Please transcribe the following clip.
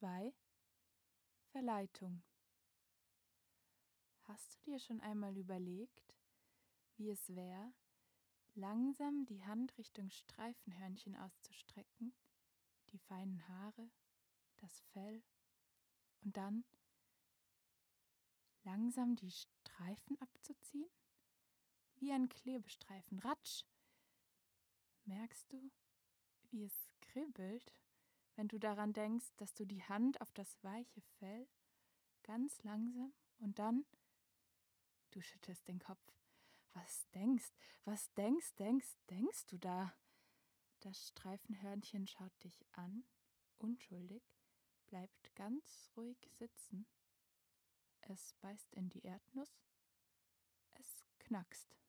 2. Verleitung. Hast du dir schon einmal überlegt, wie es wäre, langsam die Hand Richtung Streifenhörnchen auszustrecken, die feinen Haare, das Fell und dann langsam die Streifen abzuziehen? Wie ein Klebestreifen. Ratsch! Merkst du, wie es kribbelt, wenn du daran denkst, dass du die Hand auf das weiche Fell ganz langsam und dann, du schüttelst den Kopf. Was denkst du da? Das Streifenhörnchen schaut dich an, unschuldig, bleibt ganz ruhig sitzen. Es beißt in die Erdnuss. Es knackst.